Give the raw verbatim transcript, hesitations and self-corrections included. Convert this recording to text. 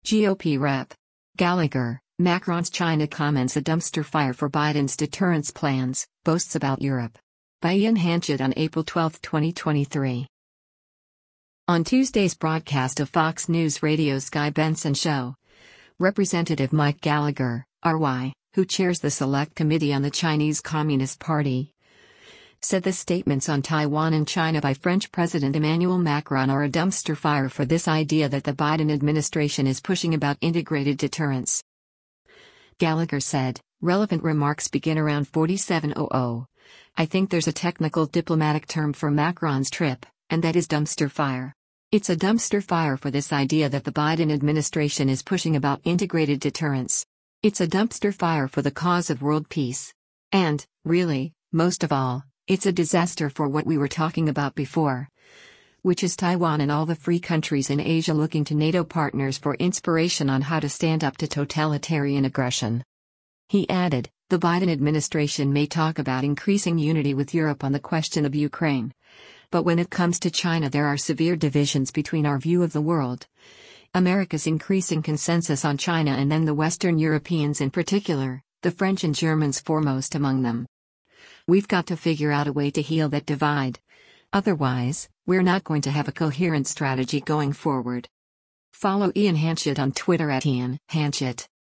G O P Rep. Gallagher, Macron's China comments a dumpster fire for Biden's deterrence plans, boasts about Europe. By Ian Hanchett on April twelfth, twenty twenty-three. On Tuesday's broadcast of Fox News Radio's Guy Benson Show, Representative Mike Gallagher, R Y, who chairs the Select Committee on the Chinese Communist Party, said the statements on Taiwan and China by French President Emmanuel Macron are a dumpster fire for this idea that the Biden administration is pushing about integrated deterrence. Gallagher said, relevant remarks begin around forty-seven hundred. I think there's a technical diplomatic term for Macron's trip, and that is dumpster fire. It's a dumpster fire for this idea that the Biden administration is pushing about integrated deterrence. It's a dumpster fire for the cause of world peace. And, really, most of all, it's a disaster for what we were talking about before, which is Taiwan and all the free countries in Asia looking to NATO partners for inspiration on how to stand up to totalitarian aggression. He added, the Biden administration may talk about increasing unity with Europe on the question of Ukraine, but when it comes to China there are severe divisions between our view of the world, America's increasing consensus on China, and then the Western Europeans in particular, the French and Germans foremost among them. We've got to figure out a way to heal that divide. Otherwise, we're not going to have a coherent strategy going forward. Follow Ian Hanchett on Twitter at Ian Hanchett.